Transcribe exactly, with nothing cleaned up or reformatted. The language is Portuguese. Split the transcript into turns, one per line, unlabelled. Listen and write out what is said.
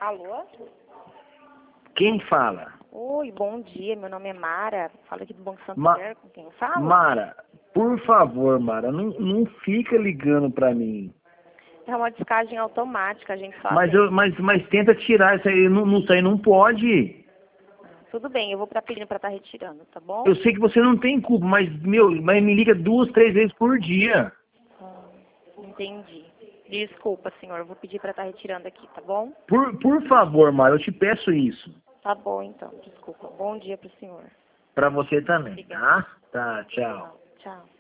Alô?
Quem fala?
Oi, bom dia. Meu nome é Mara. Falo aqui do Banco
Ma
Santander. Com quem eu falo?
Mara, por favor, Mara, não, não fica ligando pra mim.
É uma descagem automática, a gente só
Mas,
atende.
eu, mas, mas tenta tirar isso aí, não, não, isso aí não pode.
Tudo bem, eu vou pra pedir pra estar retirando, tá bom?
Eu sei que você não tem culpa, mas, meu, mas me liga duas, três vezes por dia.
Hum, entendi. Desculpa, senhor. Eu vou pedir pra estar retirando aqui, tá bom?
Por, por favor, Mara, eu te peço isso.
Tá bom, então. Desculpa. Bom dia pro senhor.
Pra você também,
Obrigada.
tá? Tá, tchau.
Tchau. Tchau.